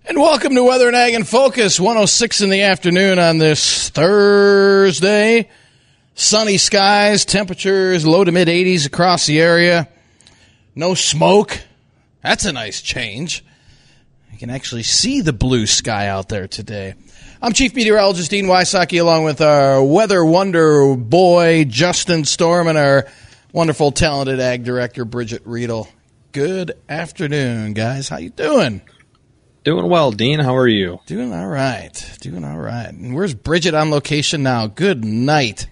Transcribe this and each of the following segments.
And welcome to Weather and Ag in Focus, 1:06 in the afternoon on this Thursday. Sunny skies, temperatures low to mid-80s across the area. No smoke. That's a nice change. You can actually see the blue sky out there today. I'm Chief Meteorologist Dean Wysocki, along with our weather wonder boy, Justin Storm, and our wonderful, talented Ag Director, Bridget Riedel. Good afternoon, guys. How you doing? Doing well, Dean. How are you? Doing all right. Doing all right. And where's Bridget on location now? Good night.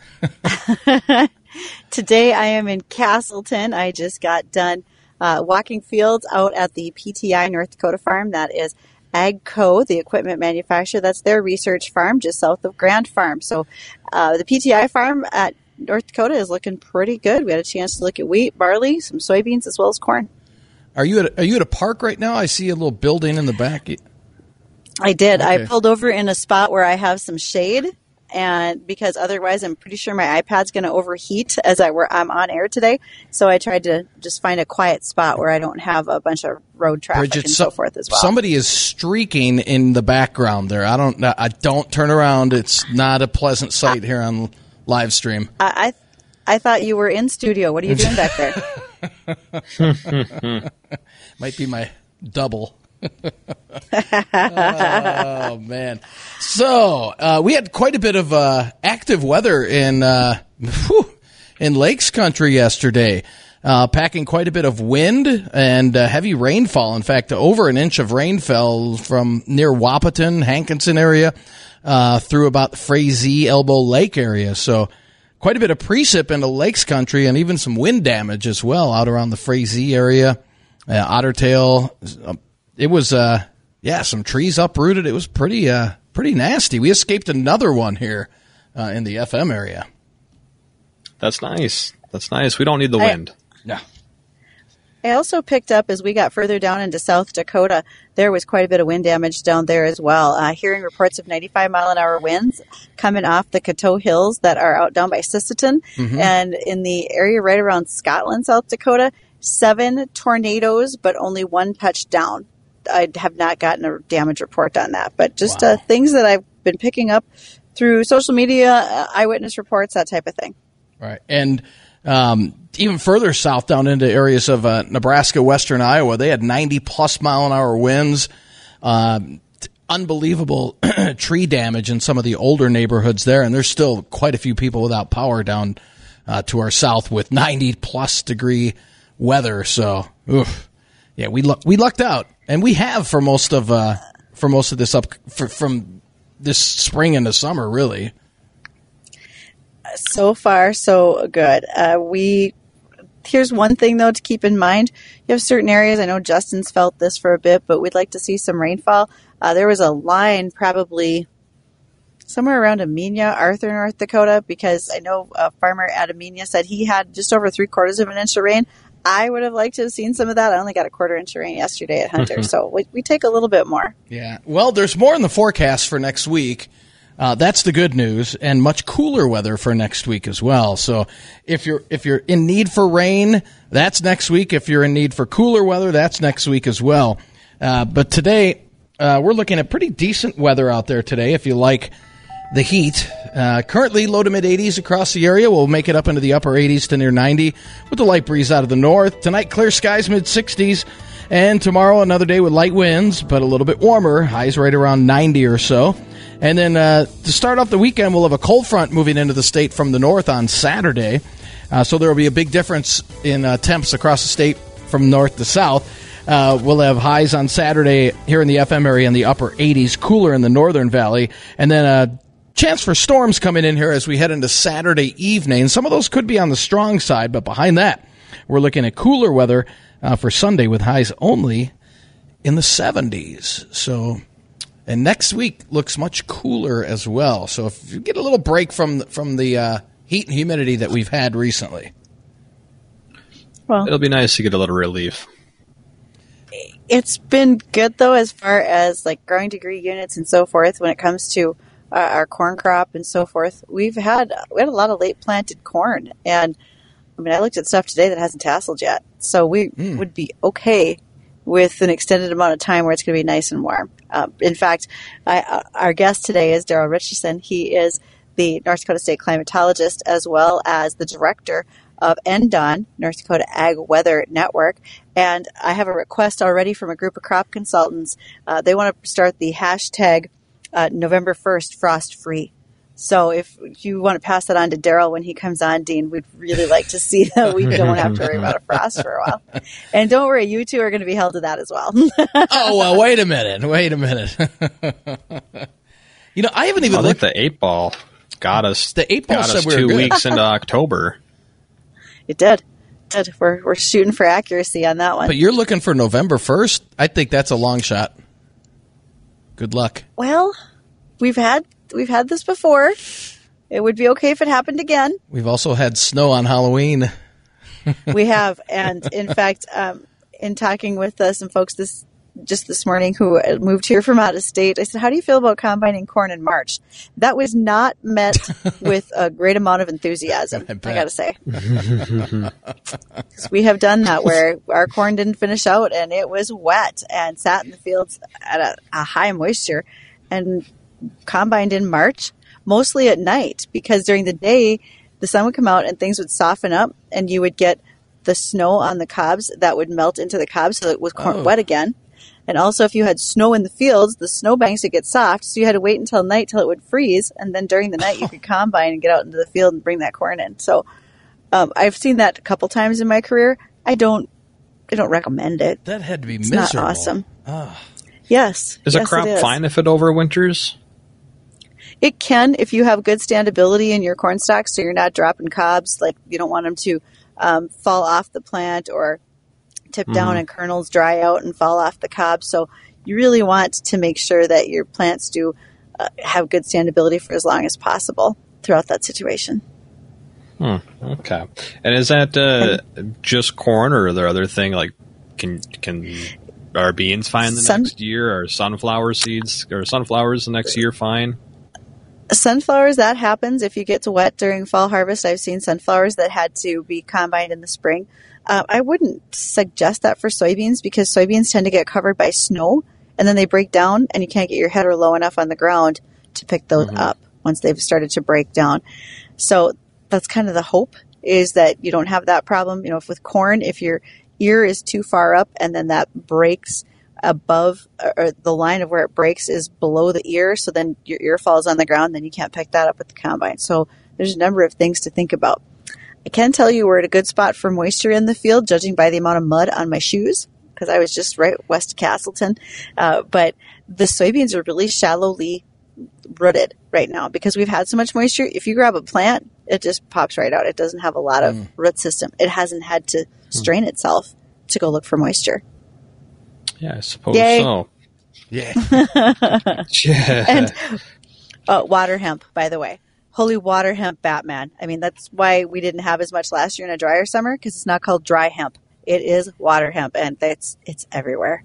Today I am in Castleton. I just got done walking fields out at the PTI North Dakota farm. That is AGCO, the equipment manufacturer. That's their research farm just south of Grand Farm. So the PTI farm at North Dakota is looking pretty good. We had a chance to look at wheat, barley, some soybeans, as well as corn. Are you at a park right now? I see a little building in the back. I did. Okay. I pulled over in a spot where I have some shade, and because otherwise I'm pretty sure my iPad's going to overheat as I'm on air today. So I tried to just find a quiet spot where I don't have a bunch of road traffic Bridget, and so forth as well. Somebody is streaking in the background there. I don't turn around. It's not a pleasant sight here on live stream. I thought you were in studio. What are you doing back there? Might be my double. Oh, man. So we had quite a bit of active weather in Lakes Country yesterday, packing quite a bit of wind and heavy rainfall. In fact, over an inch of rain fell from near Wahpeton, Hankinson area, through about the Frazee Elbow Lake area. So quite a bit of precip into Lakes Country and even some wind damage as well out around the Frazee area, Otter Tail. It was, some trees uprooted. It was pretty nasty. We escaped another one here in the FM area. That's nice. That's nice. We don't need the wind. No. I also picked up as we got further down into South Dakota, there was quite a bit of wind damage down there as well. Hearing reports of 95-mile-an-hour winds coming off the Coteau Hills that are out down by Sisseton. Mm-hmm. And in the area right around Scotland, South Dakota, 7 tornadoes, but only 1 touched down. I have not gotten a damage report on that, but just things that I've been picking up through social media, eyewitness reports, that type of thing. Right. And even further south down into areas of Nebraska, western Iowa, they had 90-plus mile-an-hour winds. Unbelievable tree damage in some of the older neighborhoods there, and there's still quite a few people without power down to our south with 90-plus degree weather. So, yeah, we lucked out, and we have for most of this from this spring into summer, really. So far, so good. Here's one thing, though, to keep in mind. You have certain areas, I know Justin's felt this for a bit, but we'd like to see some rainfall. There was a line probably somewhere around Amenia, Arthur, North Dakota, because I know a farmer at Amenia said he had just over 3/4 of an inch of rain. I would have liked to have seen some of that. I only got a 1/4 inch of rain yesterday at Hunter, so we take a little bit more. Yeah, well, there's more in the forecast for next week. That's the good news, and much cooler weather for next week as well. So if you're in need for rain, that's next week. If you're in need for cooler weather, that's next week as well. But today, we're looking at pretty decent weather out there today if you like the heat. Currently low to mid-80s across the area. We'll make it up into the upper 80s to near 90 with a light breeze out of the north. Tonight, clear skies, mid-60s. And tomorrow, another day with light winds, but a little bit warmer. Highs right around 90 or so. And then to start off the weekend, we'll have a cold front moving into the state from the north on Saturday. So there will be a big difference in temps across the state from north to south. We'll have highs on Saturday here in the FM area in the upper 80s, cooler in the northern valley. And then a chance for storms coming in here as we head into Saturday evening. Some of those could be on the strong side, but behind that, we're looking at cooler weather for Sunday with highs only in the 70s. So... And next week looks much cooler as well. So if you get a little break from the heat and humidity that we've had recently. Well, it'll be nice to get a little relief. It's been good, though, as far as like growing degree units and so forth when it comes to our corn crop and so forth. We had a lot of late planted corn. And I mean, I looked at stuff today that hasn't tasseled yet. So we would be okay with an extended amount of time where it's going to be nice and warm. In fact, our guest today is Daryl Richardson. He is the North Dakota State climatologist as well as the director of NDON, North Dakota Ag Weather Network. And I have a request already from a group of crop consultants. They want to start the hashtag November 1st frost free. So if you want to pass that on to Daryl when he comes on, Dean, we'd really like to see that we don't have to worry about a frost for a while. And don't worry, you two are going to be held to that as well. Oh, well, wait a minute. I haven't even looked. The 8-ball got us. The 8-ball said we were 2 good. weeks into October. It did. We're shooting for accuracy on that one. But you're looking for November 1st? I think that's a long shot. Good luck. Well, we've had this before. It would be okay if it happened again. We've also had snow on Halloween. We have. And in fact, in talking with some folks this morning who moved here from out of state, I said, how do you feel about combining corn in March? That was not met with a great amount of enthusiasm, I got to say. We have done that where our corn didn't finish out and it was wet and sat in the fields at a high moisture and combined in March, mostly at night, because during the day the sun would come out and things would soften up and you would get the snow on the cobs that would melt into the cobs so it was wet again. And also, if you had snow in the fields, the snowbanks would get soft, so you had to wait until night till it would freeze, and then during the night you could combine and get out into the field and bring that corn in. So I've seen that a couple times in my career. I don't recommend it. That had to be it's miserable. Not awesome. Yes. Is a crop fine if it overwinters? It can if you have good standability in your corn stalks, so you're not dropping cobs. Like you don't want them to fall off the plant or tip down and kernels dry out and fall off the cob. So you really want to make sure that your plants do have good standability for as long as possible throughout that situation. Okay. And is that just corn, or are there other things like can are beans fine the next year, or sunflower seeds or sunflowers the next year fine? Sunflowers, that happens if you get to wet during fall harvest. I've seen sunflowers that had to be combined in the spring. I wouldn't suggest that for soybeans because soybeans tend to get covered by snow and then they break down and you can't get your header low enough on the ground to pick those up once they've started to break down. So that's kind of the hope, is that you don't have that problem. You know, if with corn, if your ear is too far up and then that breaks above, or the line of where it breaks is below the ear, so then your ear falls on the ground, then you can't pick that up with the combine. So there's a number of things to think about. I can tell you we're at a good spot for moisture in the field, judging by the amount of mud on my shoes, because I was just right west of Castleton. But the soybeans are really shallowly rooted right now because we've had so much moisture. If you grab a plant, it just pops right out. It doesn't have a lot of root system. It hasn't had to strain itself to go look for moisture. Yeah, I suppose so. Yeah. And water hemp, by the way. Holy water hemp Batman. I mean, that's why we didn't have as much last year in a drier summer, because it's not called dry hemp. It is water hemp, and it's everywhere.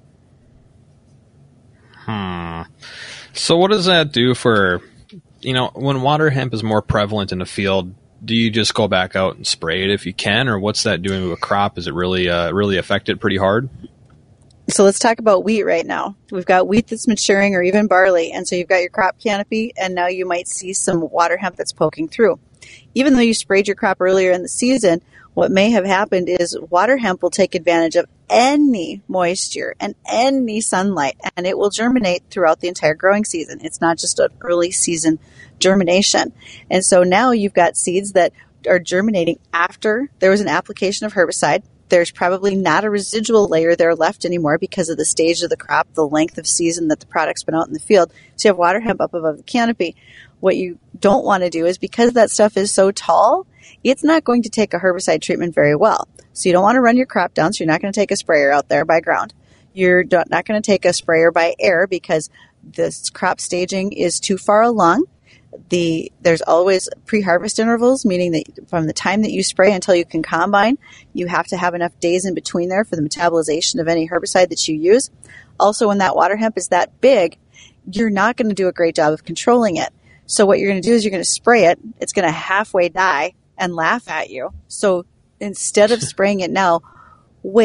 So what does that do for, when water hemp is more prevalent in the field, do you just go back out and spray it if you can, or what's that doing to a crop? Is it really affect it pretty hard? So let's talk about wheat right now. We've got wheat that's maturing, or even barley. And so you've got your crop canopy, and now you might see some water hemp that's poking through. Even though you sprayed your crop earlier in the season, what may have happened is water hemp will take advantage of any moisture and any sunlight, and it will germinate throughout the entire growing season. It's not just an early season germination. And so now you've got seeds that are germinating after there was an application of herbicide. There's probably not a residual layer there left anymore because of the stage of the crop, the length of season that the product's been out in the field. So you have water hemp up above the canopy. What you don't want to do is, because that stuff is so tall, it's not going to take a herbicide treatment very well. So you don't want to run your crop down, so you're not going to take a sprayer out there by ground. You're not going to take a sprayer by air because this crop staging is too far along. There's always pre-harvest intervals, meaning that from the time that you spray until you can combine, you have to have enough days in between there for the metabolization of any herbicide that you use. Also, when that water hemp is that big, you're not going to do a great job of controlling it. So what you're going to do is you're going to spray it. It's going to halfway die and laugh at you. So instead of spraying it now, wait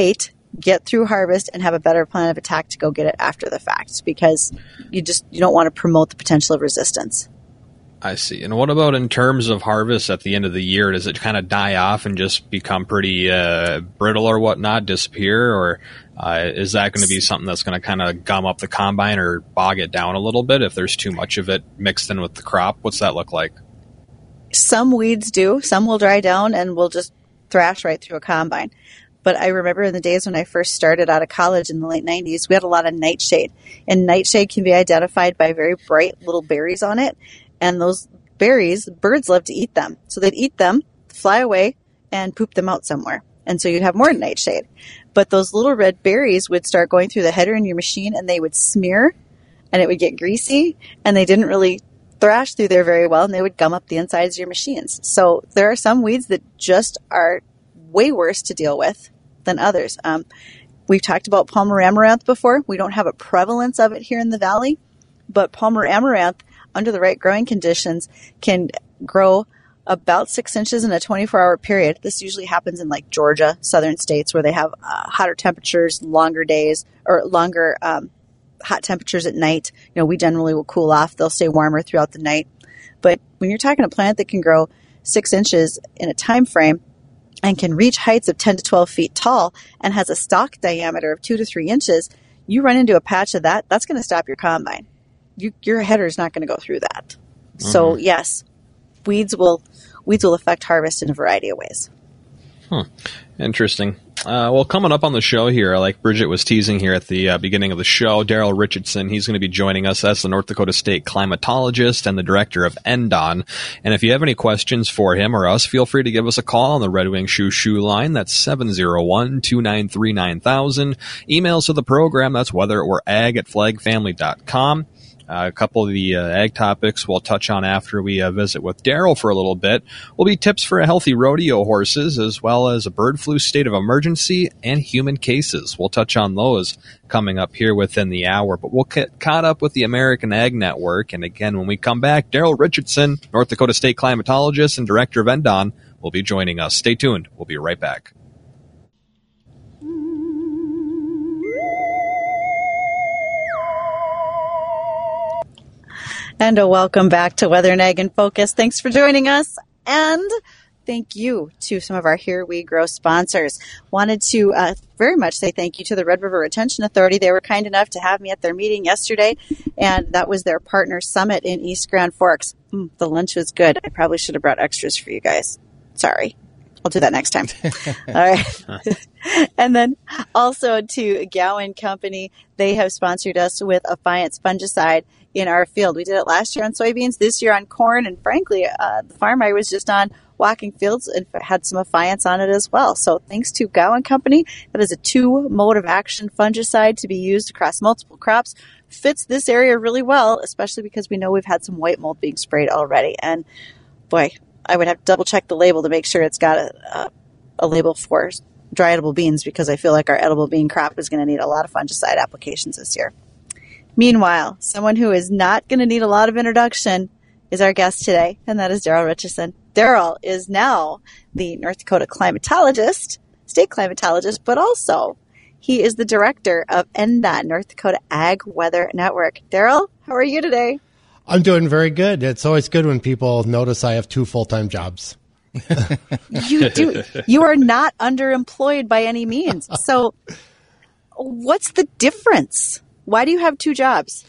get through harvest and have a better plan of attack to go get it after the fact, because you don't want to promote the potential of resistance. I see. And what about in terms of harvest at the end of the year? Does it kind of die off and just become pretty brittle or whatnot, disappear? Or is that going to be something that's going to kind of gum up the combine or bog it down a little bit if there's too much of it mixed in with the crop? What's that look like? Some weeds do. Some will dry down and will just thrash right through a combine. But I remember in the days when I first started out of college in the late 90s, we had a lot of nightshade. And nightshade can be identified by very bright little berries on it. And those berries, birds love to eat them. So they'd eat them, fly away, and poop them out somewhere. And so you'd have more nightshade. But those little red berries would start going through the header in your machine, and they would smear, and it would get greasy, and they didn't really thrash through there very well, and they would gum up the insides of your machines. So there are some weeds that just are way worse to deal with than others. We've talked about Palmer amaranth before. We don't have a prevalence of it here in the valley, but Palmer amaranth, under the right growing conditions, can grow about 6 inches in a 24-hour period. This usually happens in like Georgia, southern states, where they have hotter temperatures, longer days, or longer hot temperatures at night. You know, we generally will cool off. They'll stay warmer throughout the night. But when you're talking a plant that can grow 6 inches in a time frame and can reach heights of 10 to 12 feet tall and has a stalk diameter of 2 to 3 inches, you run into a patch of that, that's going to stop your combine. Your header is not going to go through that. Mm-hmm. So yes, weeds will affect harvest in a variety of ways. Interesting. Well, coming up on the show here, like Bridget was teasing here at the beginning of the show, Daryl Richardson, he's going to be joining us as the North Dakota State climatologist and the director of NDON. And if you have any questions for him or us, feel free to give us a call on the Red Wing Shoo line. That's 701-293-9000. Emails to the program, that's weatherorag@flagfamily.com. A couple of the ag topics we'll touch on after we visit with Daryl for a little bit will be tips for healthy rodeo horses, as well as a bird flu state of emergency and human cases. We'll touch on those coming up here within the hour, but we'll get caught up with the American Ag Network. And again, when we come back, Daryl Richardson, North Dakota State climatologist and director of NDON, will be joining us. Stay tuned. We'll be right back. And a welcome back to Weather and Ag in Focus. Thanks for joining us. And thank you to some of our Here We Grow sponsors. Wanted to very much say thank you to the Red River Retention Authority. They were kind enough to have me at their meeting yesterday, and that was their partner summit in East Grand Forks. The lunch was good. I probably should have brought extras for you guys. Sorry. I'll do that next time. All right. And then also to Gowan Company. They have sponsored us with Affiance fungicide in our field. We did it last year on soybeans, this year on corn, and frankly, the farm I was just on, Walking Fields, and had some Affiance on it as well. So thanks to Gowan Company. That is a 2-mode of action fungicide to be used across multiple crops. Fits this area really well, especially because we know we've had some white mold being sprayed already. And boy, I would have to double check the label to make sure it's got a label for dry edible beans, because I feel like our edible bean crop is going to need a lot of fungicide applications this year. Meanwhile, someone who is not going to need a lot of introduction is our guest today, and that is Daryl Richardson. Daryl is now the North Dakota climatologist, state climatologist, but also he is the director of NDON, North Dakota Ag Weather Network. Daryl, how are you today? I'm doing very good. It's always good when people notice I have 2 full-time jobs. You do. You are not underemployed by any means. So what's the difference? Why do you have 2 jobs?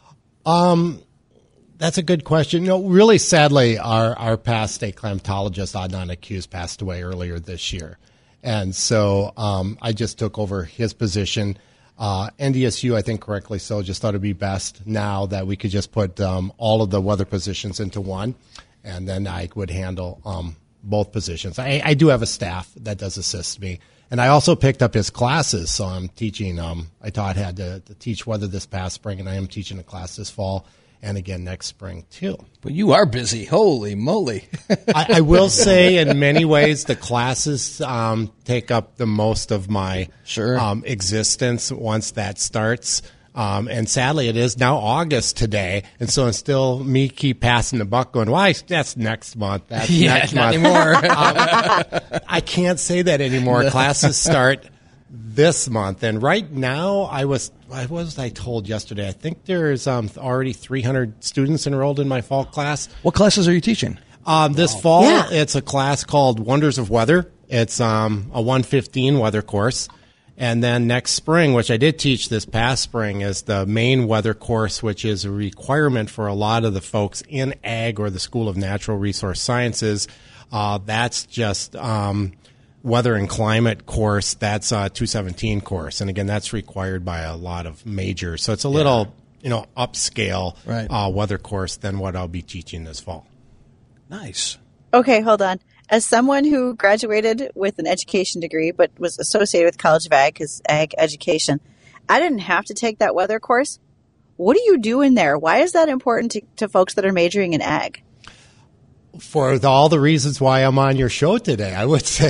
That's a good question. No, really, sadly, our past state climatologist, Adnan Akuz, passed away earlier this year. And so I just took over his position. NDSU, I think correctly so, just thought it'd be best now that we could just put all of the weather positions into one, and then I would handle both positions. I do have a staff that does assist me. And I also picked up his classes, so I'm teaching. I had to teach weather this past spring, and I am teaching a class this fall and again next spring, too. But you are busy. Holy moly. I will say in many ways the classes take up the most of my existence once that starts. And sadly, it is now August today, and so it's still me keep passing the buck going, why, that's next month. That's next month. Anymore. I can't say that anymore. Classes start this month. And right now, I was told yesterday? I think there's already 300 students enrolled in my fall class. What classes are you teaching? This fall, it's a class called Wonders of Weather. It's a 115 weather course. And then next spring, which I did teach this past spring, is the main weather course, which is a requirement for a lot of the folks in ag or the School of Natural Resource Sciences. That's just weather and climate course. That's a 217 course. And again, that's required by a lot of majors. So it's a little, upscale weather course than what I'll be teaching this fall. Nice. Okay, hold on. As someone who graduated with an education degree but was associated with College of Ag, because ag education, I didn't have to take that weather course. What do you do in there? Why is that important to folks that are majoring in ag? For all the reasons why I'm on your show today, I would say.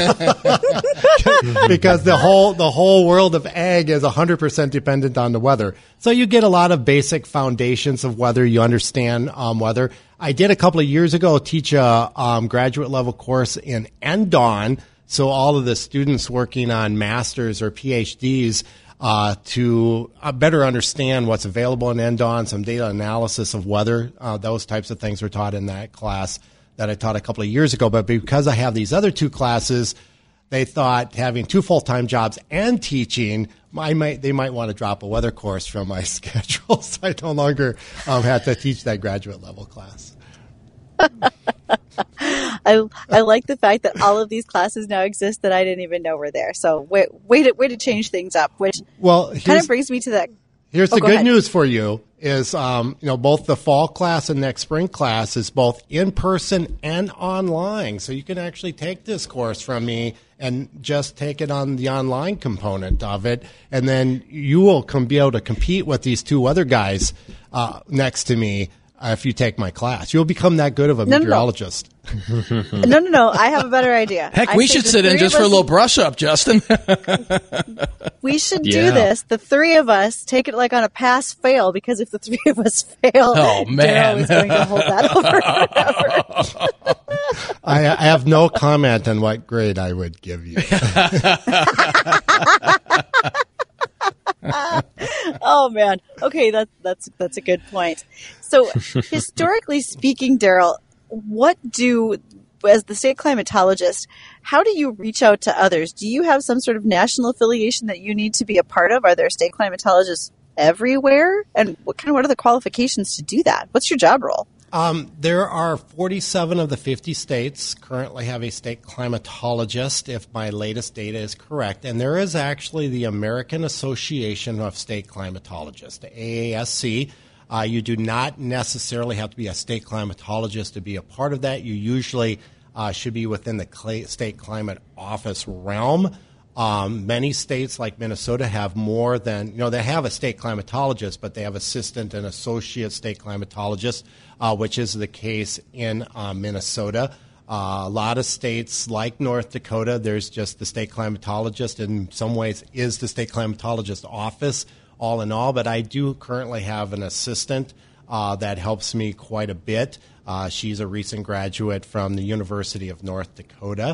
Because the whole world of ag is 100% dependent on the weather. So you get a lot of basic foundations of weather. You understand weather. I did a couple of years ago teach a graduate level course in NDAWN. So all of the students working on masters or PhDs to better understand what's available in NDAWN, some data analysis of weather. Those types of things were taught in that class that I taught a couple of years ago. But because I have these other two classes, they thought having two full-time jobs and teaching, they might want to drop a weather course from my schedule. So I no longer have to teach that graduate level class. I like the fact that all of these classes now exist that I didn't even know were there. So way to change things up, which kind of brings me to that. Here's the good news for you is, both the fall class and next spring class is both in person and online. So you can actually take this course from me and just take it on the online component of it. And then you will be able to compete with these two other guys next to me. If you take my class, you'll become that good of a meteorologist. No. I have a better idea. Heck, we should sit in just for a little brush up, Justin. We should do this. The three of us take it like on a pass fail, because if the three of us fail, Daryl is going to hold that over forever. I have no comment on what grade I would give you. Oh man. Okay, that's a good point. So, historically speaking, Daryl, as the state climatologist, how do you reach out to others? Do you have some sort of national affiliation that you need to be a part of? Are there state climatologists everywhere? And what are the qualifications to do that? What's your job role? There are 47 of the 50 states currently have a state climatologist, if my latest data is correct. And there is actually the American Association of State Climatologists, the AASC. You do not necessarily have to be a state climatologist to be a part of that. You usually should be within the state climate office realm. Many states like Minnesota have more than, they have a state climatologist, but they have assistant and associate state climatologists, which is the case in Minnesota. A lot of states like North Dakota, there's just the state climatologist. In some ways is the state climatologist office all in all, but I do currently have an assistant that helps me quite a bit. She's a recent graduate from the University of North Dakota.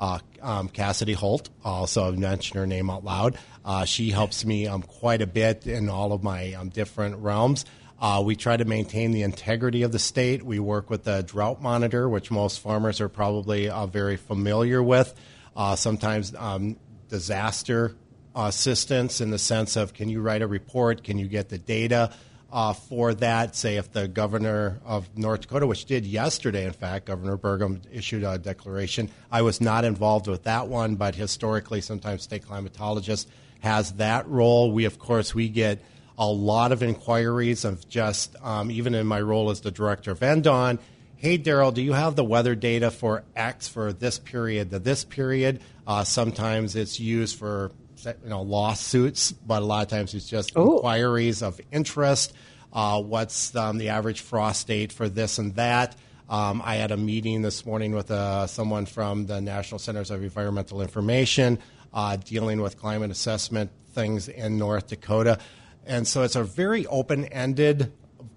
Cassidy Holt, also I've mentioned her name out loud. She helps me quite a bit in all of my different realms. We try to maintain the integrity of the state. We work with the drought monitor, which most farmers are probably very familiar with. Sometimes disaster assistance in the sense of, can you write a report? Can you get the data for that? Say if the governor of North Dakota, which did yesterday, in fact, Governor Burgum issued a declaration. I was not involved with that one, but historically sometimes state climatologist has that role. We get a lot of inquiries of just, even in my role as the director of NDAWN, hey, Daryl, do you have the weather data for X for this period to this period? Sometimes it's used for lawsuits, but a lot of times it's just inquiries of interest. What's the average frost date for this and that? I had a meeting this morning with someone from the National Centers of Environmental Information dealing with climate assessment things in North Dakota. And so it's a very open-ended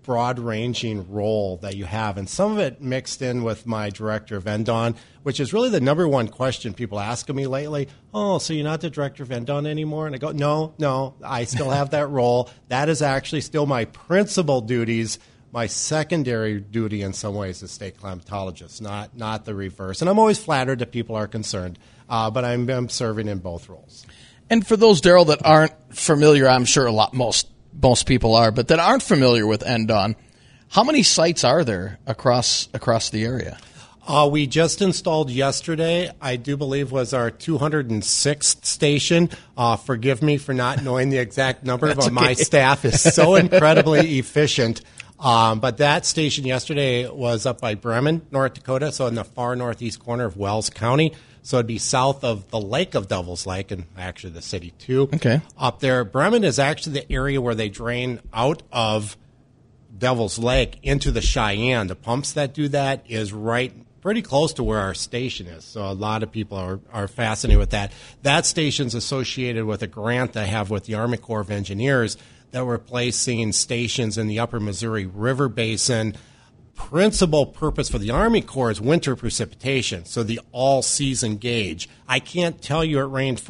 broad-ranging role that you have, and some of it mixed in with my director of NDAWN, which is really the number one question people ask of me lately. Oh, so you're not the director of NDAWN anymore? And I go, no, I still have that role. That is actually still my principal duties. My secondary duty in some ways is state climatologist, not the reverse. And I'm always flattered that people are concerned, but I'm serving in both roles. And for those, Daryl, that aren't familiar, I'm sure most people are, but that aren't familiar with NDAWN, how many sites are there across the area? We just installed yesterday, I do believe was our 206th station. Forgive me for not knowing the exact number, but okay. My staff is so incredibly efficient. But that station yesterday was up by Bremen, North Dakota, so in the far northeast corner of Wells County. So it'd be south of the lake of Devil's Lake, and actually the city too. Okay. Up there, Bremen is actually the area where they drain out of Devil's Lake into the Cheyenne. The pumps that do that is right pretty close to where our station is. So a lot of people are fascinated with that. That station's associated with a grant I have with the Army Corps of Engineers that we're placing stations in the upper Missouri River Basin. Principal purpose for the Army Corps is winter precipitation, so the all-season gauge. I can't tell you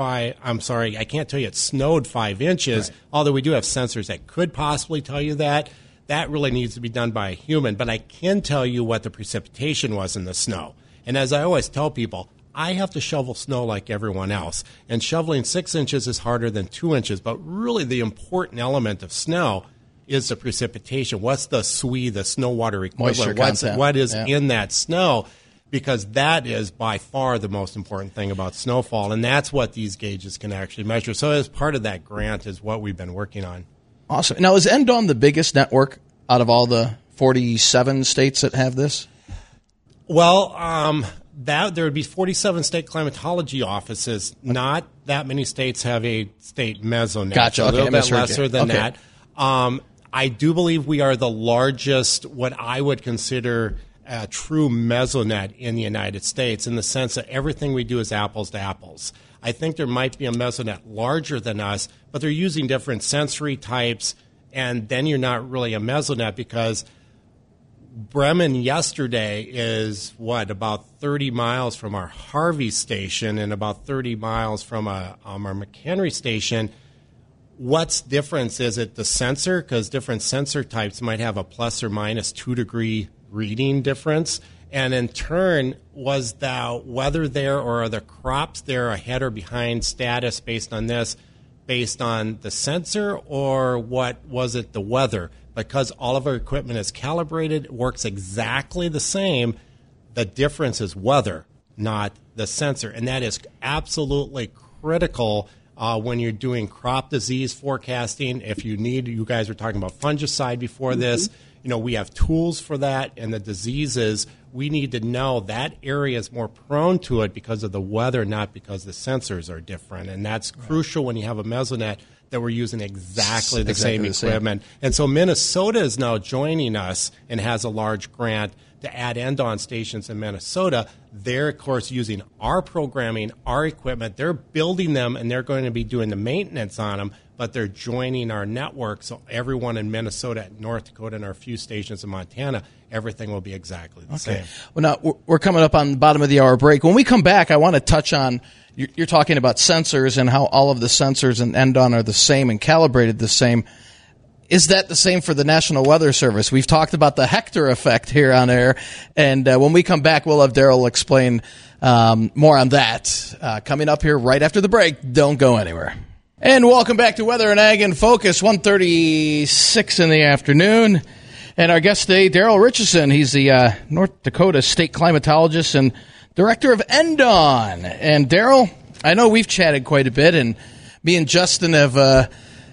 I can't tell you it snowed 5 inches, right. Although we do have sensors that could possibly tell you that. That really needs to be done by a human, but I can tell you what the precipitation was in the snow. And as I always tell people, I have to shovel snow like everyone else, and shoveling 6 inches is harder than 2 inches, but really the important element of snow is the precipitation. What's the SWE, the snow water equivalent? What is in that snow? Because that is by far the most important thing about snowfall, and that's what these gauges can actually measure. So as part of that grant is what we've been working on. Awesome. Now, is NDAWN the biggest network out of all the 47 states that have this? Well, there would be 47 state climatology offices. Not that many states have a state mesonet. Gotcha. So a little bit lesser lesser than that. I do believe we are the largest, what I would consider a true mesonet in the United States, in the sense that everything we do is apples to apples. I think there might be a mesonet larger than us, but they're using different sensory types, and then you're not really a mesonet, because Bremen yesterday is, about 30 miles from our Harvey station and about 30 miles from our McHenry station. What's difference? Is it the sensor? Because different sensor types might have a plus or minus 2 degree reading difference. And in turn, was the weather there, or are the crops there ahead or behind status based on this, based on the sensor, or what was it, the weather? Because all of our equipment is calibrated, works exactly the same, the difference is weather, not the sensor. And that is absolutely critical when you're doing crop disease forecasting. If you need, you guys were talking about fungicide before this, we have tools for that, and the diseases, we need to know that area is more prone to it because of the weather, not because the sensors are different. And that's crucial when you have a mesonet, that we're using exactly the same equipment. And so Minnesota is now joining us and has a large grant to add NDAWN stations in Minnesota. They're, of course, using our programming, our equipment. They're building them, and they're going to be doing the maintenance on them, but they're joining our network. So everyone in Minnesota, North Dakota, and our few stations in Montana, everything will be exactly the same. Well, now, we're coming up on the bottom of the hour break. When we come back, I want to touch on, you're talking about sensors and how all of the sensors in NDAWN are the same and calibrated the same. Is that the same for the National Weather Service? We've talked about the Hector effect here on air, and when we come back, we'll have Daryl explain more on that. Coming up here right after the break. Don't go anywhere. And welcome back to Weather and Ag in Focus, 1:36 in the afternoon. And our guest today, Daryl Richardson. He's the North Dakota state climatologist and director of NDAWN. And Daryl, I know we've chatted quite a bit, and me and Justin have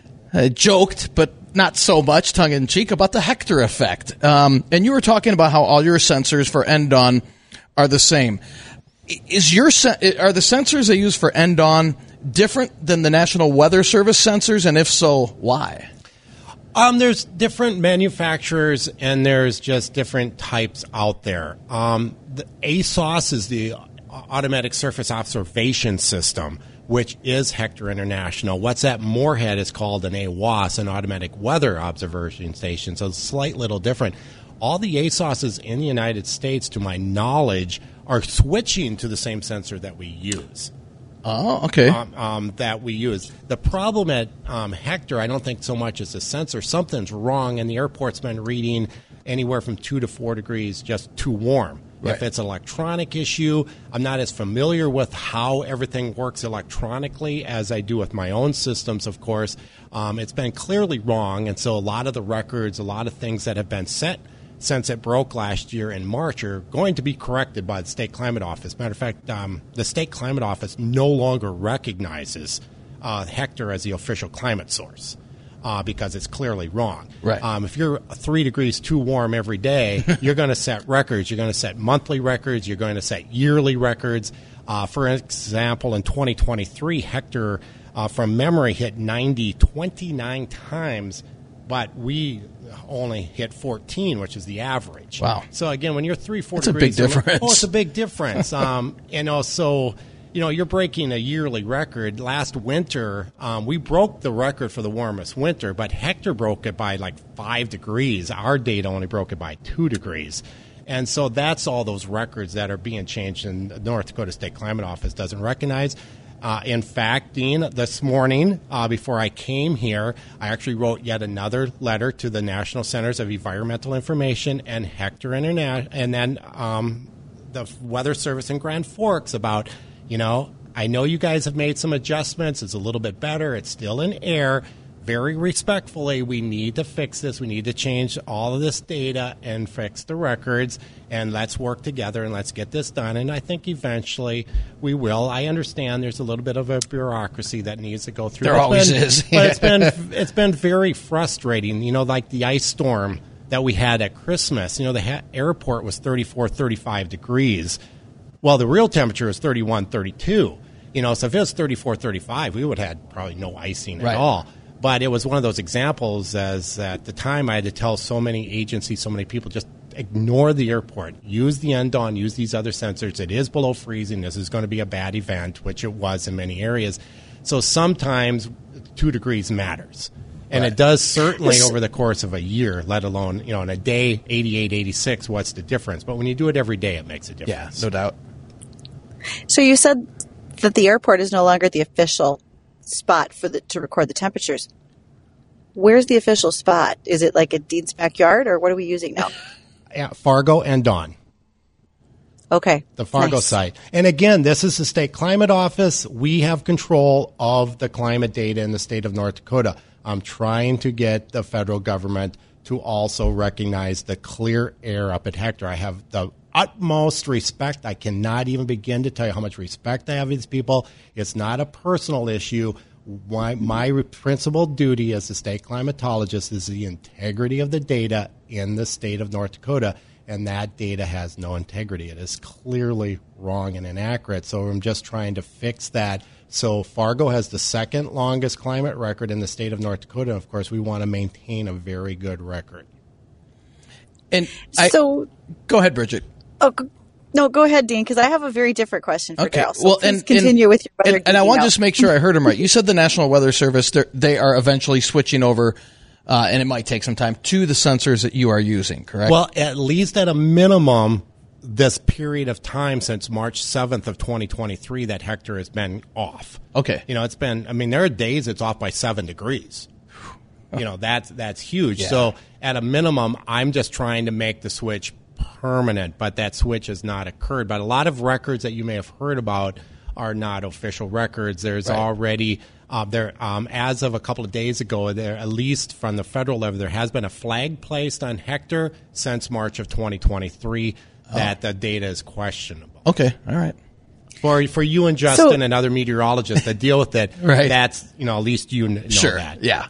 joked, but not so much, tongue-in-cheek, about the Hector effect. And you were talking about how all your sensors for NDAWN are the same. Are the sensors they use for NDAWN different than the National Weather Service sensors, and if so, why? There's different manufacturers, and there's just different types out there. The ASOS is the Automatic Surface Observation System, which is Hector International. What's at Moorhead is called an AWOS, an Automatic Weather Observation Station, so it's a slight little different. All the ASOSs in the United States, to my knowledge, are switching to the same sensor that we use. Oh, okay. That we use. The problem at Hector, I don't think so much as the sensor. Something's wrong, and the airport's been reading anywhere from 2 to 4 degrees just too warm. Right. If it's an electronic issue, I'm not as familiar with how everything works electronically as I do with my own systems, of course. It's been clearly wrong, and so a lot of the records, a lot of things that have been set since it broke last year in March are going to be corrected by the State Climate Office. Matter of fact, the State Climate Office no longer recognizes Hector as the official climate source because it's clearly wrong. Right. If you're 3 degrees too warm every day, you're going to set records. You're going to set monthly records. You're going to set yearly records. For example, in 2023, Hector, from memory, hit 90 29 times, but we only hit 14, which is the average. Wow. So again, when you're 3-4 It's a degrees, big difference. It's a big difference. So you're breaking a yearly record. Last winter, we broke the record for the warmest winter, but Hector broke it by like 5 degrees. Our data only broke it by 2 degrees. And so that's all those records that are being changed, and the North Dakota State Climate Office doesn't recognize. In fact, Dean, this morning, before I came here, I actually wrote yet another letter to the National Centers of Environmental Information and Hector International, and then the Weather Service in Grand Forks about, I know you guys have made some adjustments. It's a little bit better. It's still in air. Very respectfully, we need to fix this. We need to change all of this data and fix the records, and let's work together and let's get this done. And I think eventually we will. I understand there's a little bit of a bureaucracy that needs to go through. There always is. But it's been very frustrating, like the ice storm that we had at Christmas. The airport was 34, 35 degrees. Well, the real temperature is 31, 32. So if it was 34, 35, we would have had probably no icing at all. But it was one of those examples as at the time I had to tell so many agencies, so many people, just ignore the airport. Use the NDAWN, use these other sensors. It is below freezing. This is going to be a bad event, which it was in many areas. So sometimes 2 degrees matters. And it does certainly over the course of a year, let alone, in a day, 88, 86, what's the difference? But when you do it every day, it makes a difference. Yeah, no doubt. So you said that the airport is no longer the official spot to record the temperatures. Where's the official spot? Is it like at Dean's backyard, or what are we using now? Fargo and Dawn. Okay. The Fargo site. And again, this is the State Climate Office. We have control of the climate data in the state of North Dakota. I'm trying to get the federal government to also recognize the clear air up at Hector. I have the utmost respect. I cannot even begin to tell you how much respect I have for these people. It's not a personal issue. My principal duty as a state climatologist is the integrity of the data in the state of North Dakota, and that data has no integrity. It is clearly wrong and inaccurate, so I'm just trying to fix that. So Fargo has the second longest climate record in the state of North Dakota. Of course, we want to maintain a very good record. And go ahead, Bridget. Oh, no, go ahead, Dean, because I have a very different question for Darryl. So well, please continue with your weather. And I want to just make sure I heard him right. You said the National Weather Service, they are eventually switching over, and it might take some time, to the sensors that you are using, correct? Well, at least at a minimum, this period of time since March 7th of 2023 that Hector has been off. Okay. It's been, there are days it's off by 7 degrees. That's huge. Yeah. So at a minimum, I'm just trying to make the switch permanent, but that switch has not occurred. But a lot of records that you may have heard about are not official records. There's already as of a couple of days ago, there, at least from the federal level, there has been a flag placed on Hector since March of 2023 that the data is questionable. Okay, all right. For you and Justin and other meteorologists that deal with it, that's at least you know that. Yeah.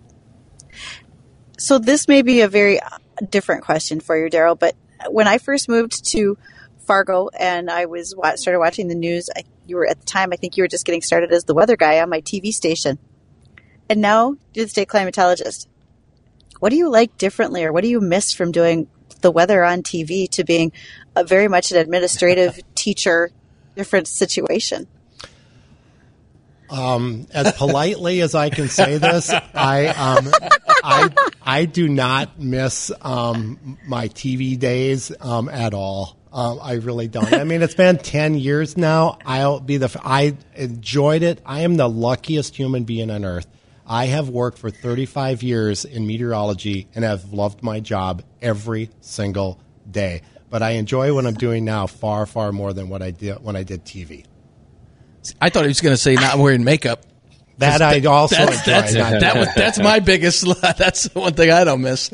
So this may be a very different question for you, Darryl, but when I first moved to Fargo and I started watching the news, you were at the time, I think you were just getting started as the weather guy on my TV station. And now you're the state climatologist. What do you like differently, or what do you miss from doing the weather on TV to being very much an administrative teacher, different situation? As politely as I can say this, I do not miss my TV days at all. I really don't. I mean, it's been 10 years now. I enjoyed it. I am the luckiest human being on earth. I have worked for 35 years in meteorology and have loved my job every single day. But I enjoy what I'm doing now far, far more than what I did when I did TV. I thought he was going to say not wearing makeup. That I also enjoy. That's my biggest. That's the one thing I don't miss.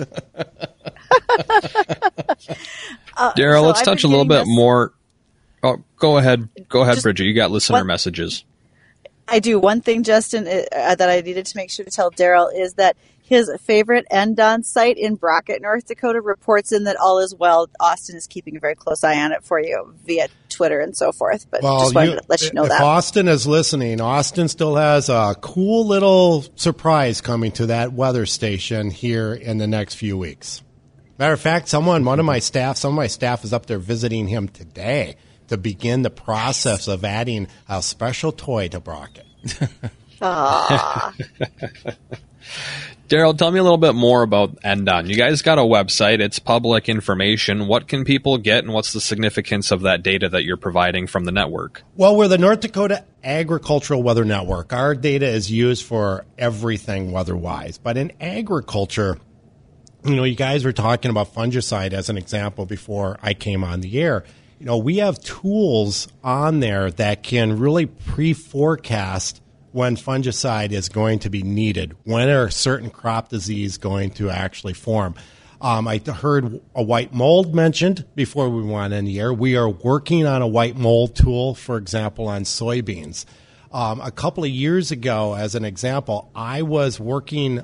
Daryl, let's touch a little bit more. Oh, go ahead, Bridget. You got listener messages. I do. One thing, Justin, that I needed to make sure to tell Daryl is that his favorite Endon site in Brockett, North Dakota, reports in that all is well. Austin is keeping a very close eye on it for you via Twitter and so forth. But just wanted to let you know that. If Austin is listening, Austin still has a cool little surprise coming to that weather station here in the next few weeks. Matter of fact, some of my staff is up there visiting him today to begin the process of adding a special toy to Brockett. Daryl, tell me a little bit more about Endon. You guys got a website. It's public information. What can people get, and what's the significance of that data that you're providing from the network? Well, we're the North Dakota Agricultural Weather Network. Our data is used for everything weather-wise. But in agriculture, you guys were talking about fungicide as an example before I came on the air. We have tools on there that can really pre-forecast when fungicide is going to be needed, when are certain crop disease going to actually form. I heard a white mold mentioned before we went in the air. We are working on a white mold tool, for example, on soybeans. A couple of years ago, as an example, I was working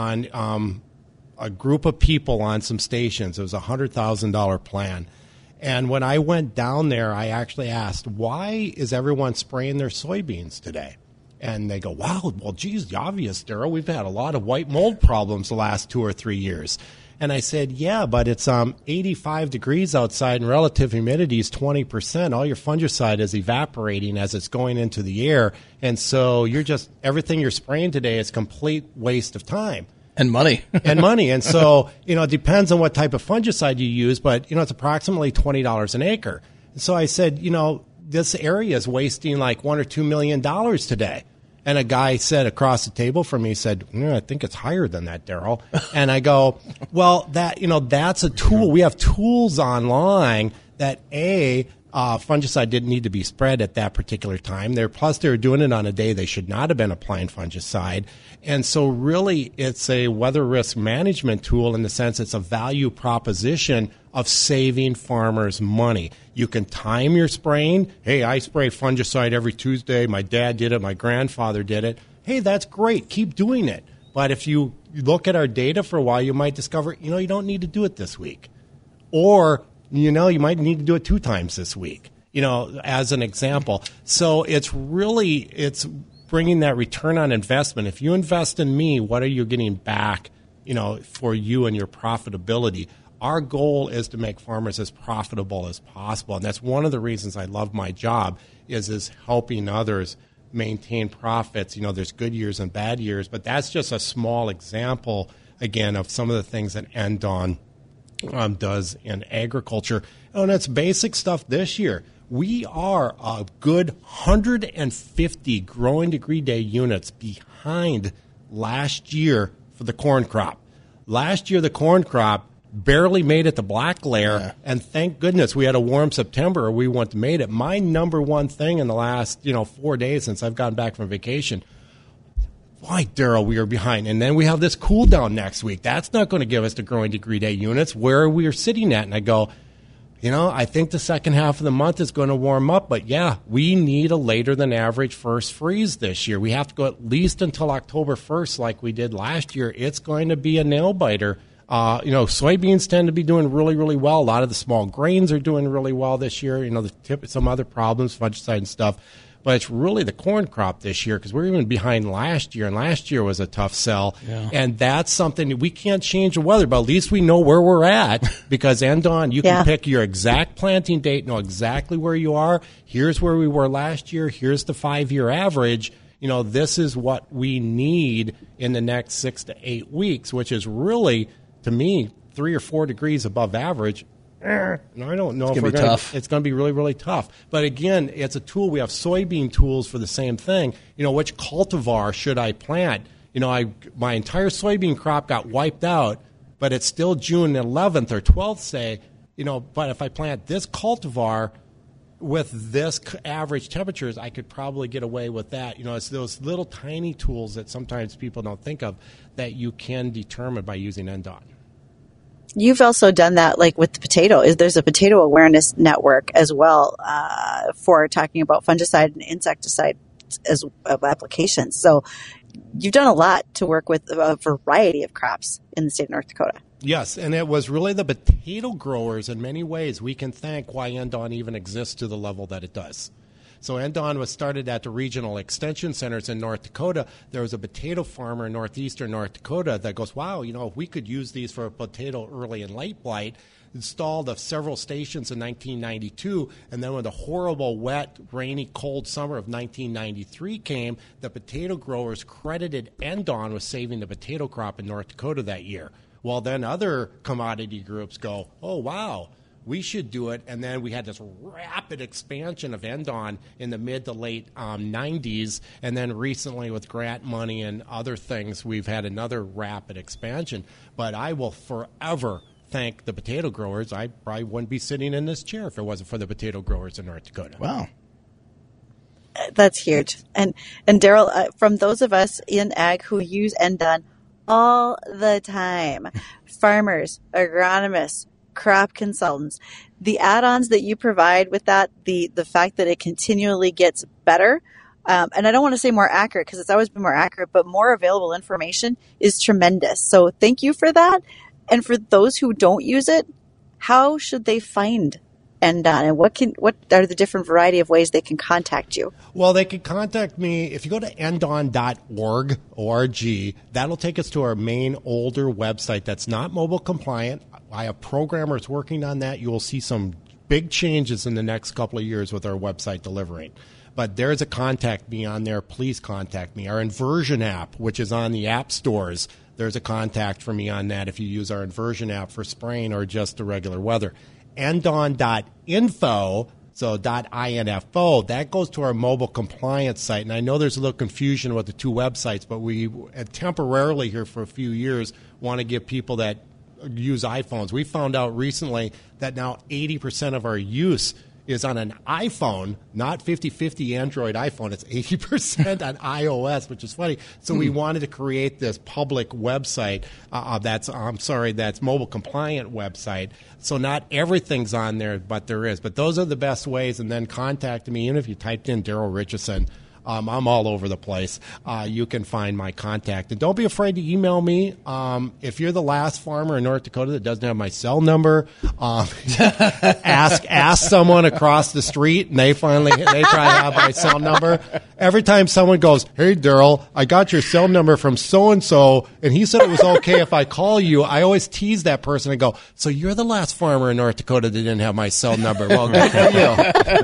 on a group of people on some stations. It was a $100,000 plan. And when I went down there, I actually asked, why is everyone spraying their soybeans today? And they go, wow, well, geez, obvious, Daryl. We've had a lot of white mold problems the last 2 or 3 years. And I said, yeah, but it's 85 degrees outside and relative humidity is 20%. All your fungicide is evaporating as it's going into the air. And so everything you're spraying today is complete waste of time. And money. And so, it depends on what type of fungicide you use, but, it's approximately $20 an acre. And so I said, this area is wasting like $1 or $2 million today. And a guy said across the table from me, said, I think it's higher than that, Daryl. And I go, well, that's a tool. We have tools online that fungicide didn't need to be spread at that particular time. Plus, they were doing it on a day they should not have been applying fungicide. And so really, it's a weather risk management tool in the sense it's a value proposition of saving farmers money. You can time your spraying. Hey, I spray fungicide every Tuesday. My dad did it. My grandfather did it. Hey, that's great. Keep doing it. But if you look at our data for a while, you might discover, you don't need to do it this week. Or you might need to do it 2 times this week, as an example. So it's bringing that return on investment. If you invest in me, what are you getting back, for you and your profitability? Our goal is to make farmers as profitable as possible. And that's one of the reasons I love my job is helping others maintain profits. There's good years and bad years, but that's just a small example, again, of some of the things that Endon does in agriculture. And it's basic stuff this year. We are a good 150 growing degree day units behind last year for the corn crop. Last year, the corn crop barely made it to black layer, and thank goodness we had a warm September or we wouldn't have made it. My number one thing in the last 4 days since I've gotten back from vacation, why, Daryl, we are behind. And then we have this cool down next week. That's not going to give us the growing degree day units where we are sitting at. And I go, I think the second half of the month is going to warm up. But, we need a later than average first freeze this year. We have to go at least until October 1st like we did last year. It's going to be a nail biter. Soybeans tend to be doing really, really well. A lot of the small grains are doing really well this year. Some other problems, fungicide and stuff. But it's really the corn crop this year because we're even behind last year, and last year was a tough sell. Yeah. And that's something that we can't change the weather, but at least we know where we're at because Endon, you can pick your exact planting date, know exactly where you are. Here's where we were last year. Here's the 5-year average. this is what we need in the next 6 to 8 weeks, which is really, to me, 3 or 4 degrees above average. I don't know if we're going to. It's going to be really, really tough. But again, it's a tool. We have soybean tools for the same thing. Which cultivar should I plant? My entire soybean crop got wiped out, but it's still June 11th or 12th, say. But if I plant this cultivar with this average temperatures, I could probably get away with that. It's those little tiny tools that sometimes people don't think of that you can determine by using NDON. You've also done that, like with the potato. There's a potato awareness network as well for talking about fungicide and insecticide as applications. So you've done a lot to work with a variety of crops in the state of North Dakota. Yes, and it was really the potato growers in many ways we can thank why NDON even exists to the level that it does. So NDON was started at the regional extension centers in North Dakota. There was a potato farmer in northeastern North Dakota that goes, wow, if we could use these for a potato early and late blight, installed several stations in 1992, and then when the horrible, wet, rainy, cold summer of 1993 came, the potato growers credited NDON with saving the potato crop in North Dakota that year. Well, then other commodity groups go, oh, wow, we should do it. And then we had this rapid expansion of NDON in the mid to late 90s. And then recently with grant money and other things, we've had another rapid expansion. But I will forever thank the potato growers. I probably wouldn't be sitting in this chair if it wasn't for the potato growers in North Dakota. Wow. That's huge. And Daryl, from those of us in ag who use NDON all the time, farmers, agronomists, crop consultants, the add-ons that you provide with that, the fact that it continually gets better, and I don't want to say more accurate because it's always been more accurate, but more available information is tremendous. So thank you for that. And for those who don't use it, how should they find NDON, and what are the different variety of ways they can contact you? Well, they can contact me if you go to ndon.org, O-R-G. That'll take us to our main older website that's not mobile compliant. I have programmers working on that. You will see some big changes in the next couple of years with our website delivering. But there's a contact me on there. Please contact me. Our Inversion app, which is on the app stores, there's a contact for me on that if you use our Inversion app for spraying or just the regular weather. ndon.info, so .info, that goes to our mobile compliance site. And I know there's a little confusion with the two websites, but we temporarily here for a few years want to give people that use iPhones. We found out recently that now 80% of our use is on an iPhone, not 50-50 Android iPhone. It's 80% on iOS, which is funny. So we wanted to create this public website that's mobile compliant website. So not everything's on there, but there is. But those are the best ways. And then contact me. Even if you typed in Daryl Richardson, I'm all over the place. You can find my contact. And don't be afraid to email me. If you're the last farmer in North Dakota that doesn't have my cell number, ask someone across the street, and they try to have my cell number. Every time someone goes, hey, Daryl, I got your cell number from so-and-so, and he said it was okay if I call you, I always tease that person and go, so you're the last farmer in North Dakota that didn't have my cell number. Well, good for you.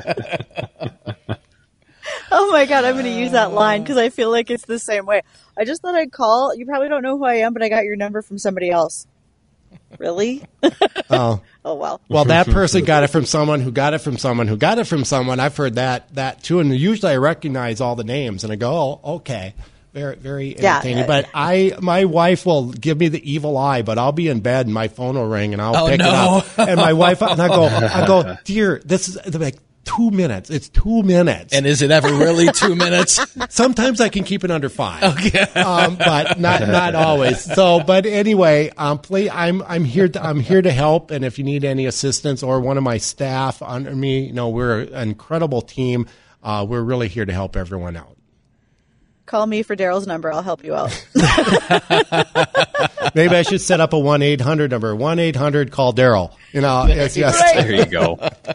Oh my God, I'm going to use that line because I feel like it's the same way. I just thought I'd call. You probably don't know who I am, but I got your number from somebody else. Really? Oh. Oh, well. Well, that person got it from someone who got it from someone who got it from someone. I've heard that too. And usually I recognize all the names and I go, oh, okay. Very, very entertaining. Yeah. But my wife will give me the evil eye, but I'll be in bed and my phone will ring and I'll pick it up. And my wife, and I go, dear, this is like 2 minutes. It's 2 minutes. And is it ever really 2 minutes? Sometimes I can keep it under 5. Okay. But not always. So, but anyway, please, I'm here to help. And if you need any assistance or one of my staff under me, we're an incredible team. We're really here to help everyone out. Call me for Daryl's number. I'll help you out. Maybe I should set up a 1-800 number. 1-800-CALL-DARYL. Yes. Right. There you go.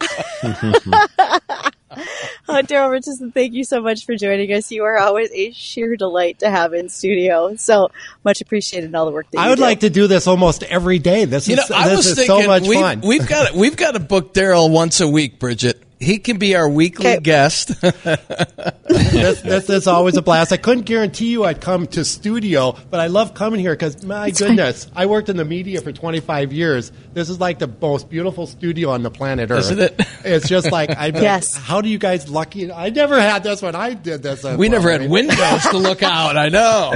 Daryl Richardson, thank you so much for joining us. You are always a sheer delight to have in studio. So much appreciated in all the work that you do. I would like to do this almost every day. This is so much fun. We've got to book Daryl once a week, Bridget. He can be our weekly guest. This is always a blast. I couldn't guarantee you I'd come to studio, but I love coming here because, my goodness, I worked in the media for 25 years. This is like the most beautiful studio on the planet Earth. Isn't it? It's just like, Yes. how do you guys lucky? I never had this when I did this. We never had windows to look out. I know.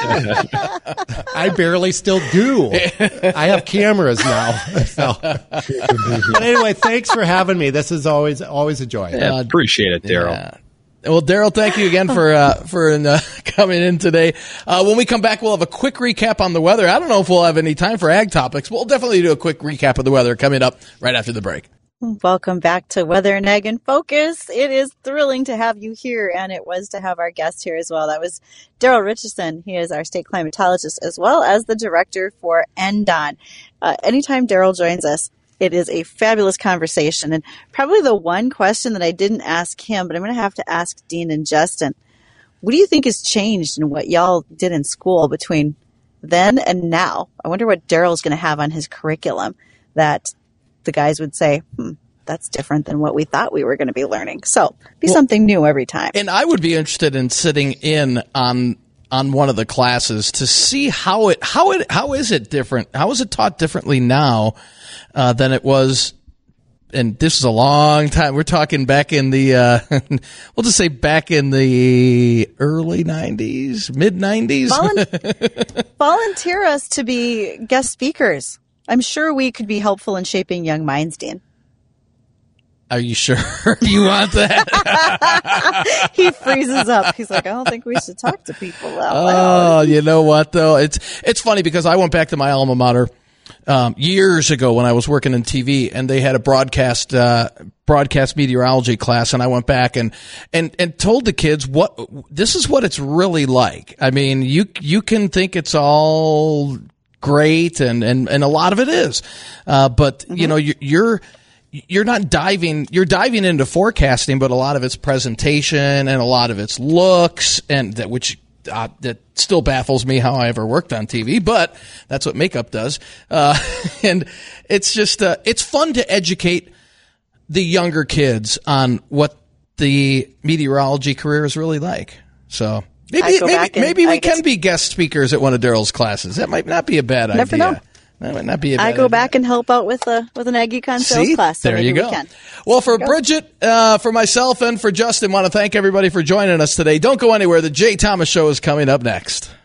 I barely still do. I have cameras now. So. But anyway, thanks for having me. This is always a joy. Yeah, appreciate it, Daryl. Yeah. Well, Daryl, thank you again for coming in today. When we come back, we'll have a quick recap on the weather. I don't know if we'll have any time for ag topics, but we'll definitely do a quick recap of the weather coming up right after the break. Welcome back to Weather and Ag in Focus. It is thrilling to have you here, and it was to have our guest here as well. That was Daryl Richardson. He is our state climatologist as well as the director for NDON. Anytime Daryl joins us, it is a fabulous conversation. And probably the one question that I didn't ask him, but I'm going to have to ask Dean and Justin. What do you think has changed in what y'all did in school between then and now? I wonder what Daryl's going to have on his curriculum that the guys would say, that's different than what we thought we were going to be learning. So something new every time. And I would be interested in sitting in on one of the classes to see how is it different? How is it taught differently now than it was? And this is a long time. We're talking back in the, we'll just say back in the early 90s, mid 90s. Volunteer us to be guest speakers. I'm sure we could be helpful in shaping young minds, Dean. Are you sure you want that? He freezes up. He's like, I don't think we should talk to people that way. Oh, you know what, though? It's funny because I went back to my alma mater years ago when I was working in TV, and they had a broadcast meteorology class, and I went back and told the kids this is what it's really like. I mean, you can think it's all great, and a lot of it is, but you know, you're not diving into forecasting, but a lot of it's presentation and a lot of it's looks, and that still baffles me how I ever worked on TV, but that's what makeup does. And it's just, it's fun to educate the younger kids on what the meteorology career is really like. So maybe we can be guest speakers at one of Daryl's classes. That might not be a bad idea. Never know. That might not be a bad idea. I go back and help out with an Ag Econ sales class. So there you go. Well, for Bridget, for myself, and for Justin, I want to thank everybody for joining us today. Don't go anywhere. The Jay Thomas Show is coming up next.